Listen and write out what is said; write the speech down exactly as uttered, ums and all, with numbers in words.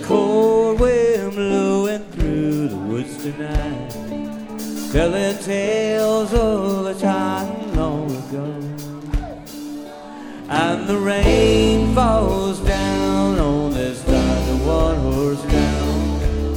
cold wind blowing through the woods tonight, telling tales of a time long ago. And the rain falls